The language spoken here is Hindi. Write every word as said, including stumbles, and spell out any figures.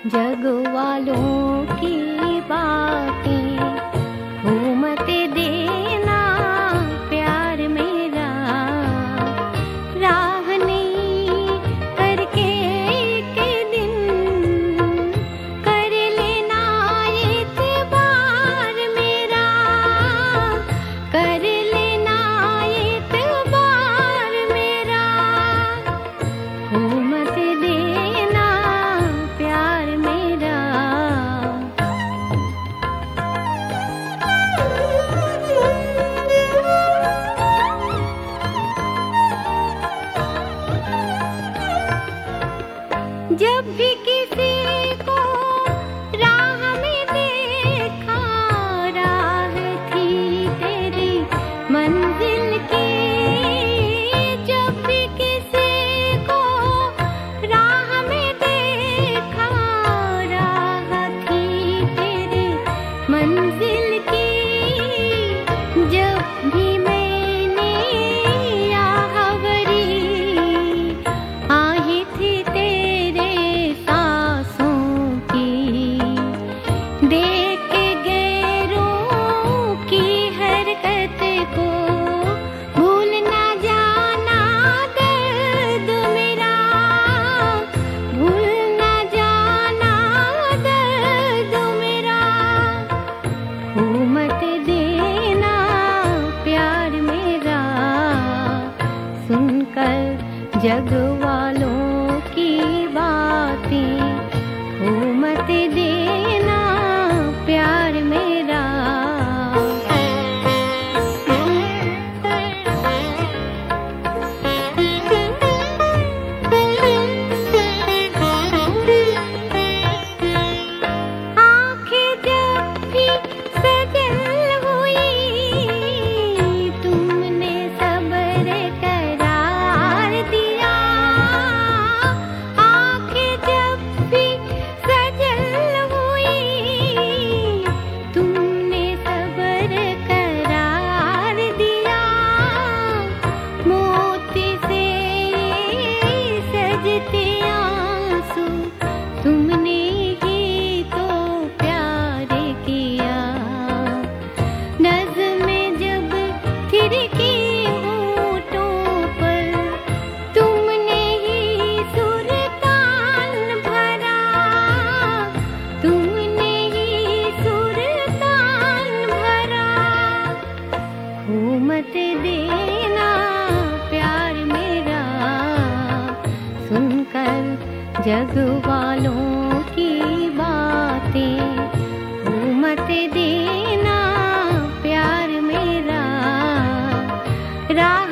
जग वालों की बातें हो मत देना प्यार मेरा। राह नहीं करके एक दिन कर लेना एतबार मेरा, कर लेना एतबार मेरा। हो मत देना प्यार मेरा। जब भी किसी को राह में देखा, राह थी तेरी मंजिल की। जब भी किसी को राह में देखा, राह थी तेरी मंजिल की। जब भी मैंने राहवरी आही थी तेरे सांसों की। देख के गैरों की हरकत को भूल ना जाना दर्द मेरा, भूल ना जाना दर्द मेरा। हो मत देना प्यार मेरा। सुनकर जग वालों की बातें हो मत देना प्यार मेरा। आंखें जब भी सजल हुई, तुमने सब्र करार दिया। आंखें जब भी सजल हुई, तुमने सब्र करार दिया। मोती से सजते आंसू तुमने ही तो प्यार किया। नज़्में जब थिरकी होठों पर, तुमने ही सुरतान भरा, तुमने ही सुरतान भरा। हो मत देना प्यार मेरा। सुनकर जग वालों की बातें हो मत देना प्यार मेरा। राह